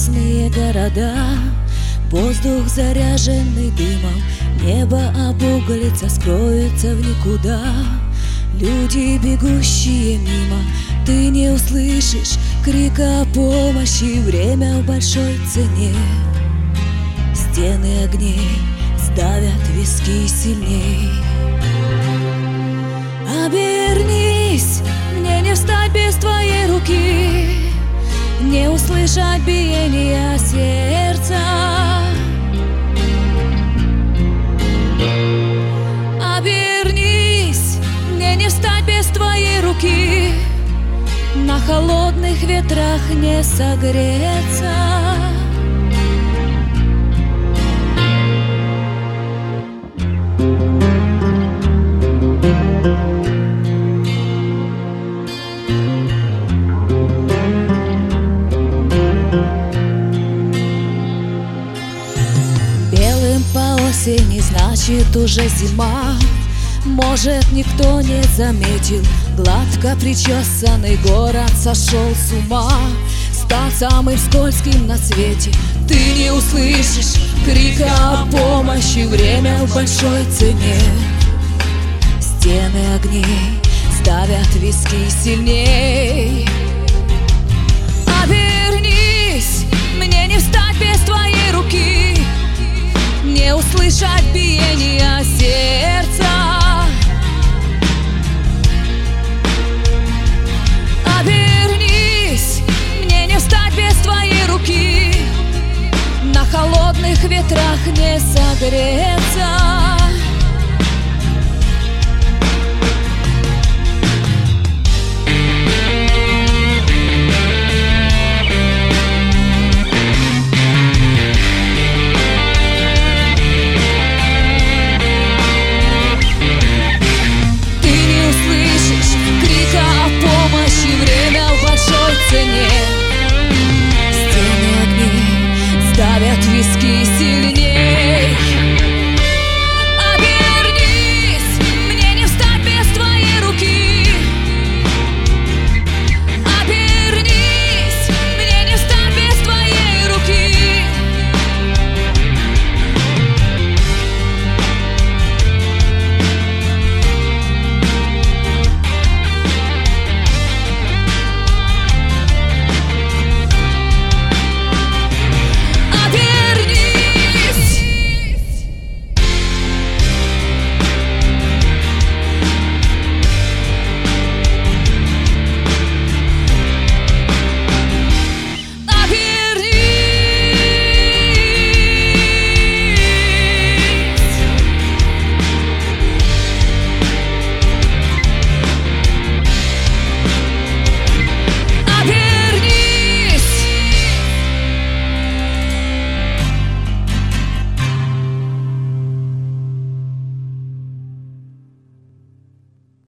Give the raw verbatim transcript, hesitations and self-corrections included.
небесные города, воздух заряженный дымом, небо обуглится, скроется в никуда. Люди, бегущие мимо, ты не услышишь крика о помощи, время в большой цене. Стены огней сдавят виски сильней. Обернись, мне не встать без твоей руки, не услышать биения сердца. Обернись, мне не встать без твоей руки, на холодных ветрах не согреться. Белым по осени, значит уже зима. Может, никто не заметил, гладко причесанный город сошел с ума, стал самым скользким на свете. Ты не услышишь крика о помощи, время в большой цене. Стены огней сдавят виски сильней. Обернись, мне не встать без твоей руки, не услышать биения сердца. Обернись, мне не встать без твоей руки, на холодных ветрах не согреться.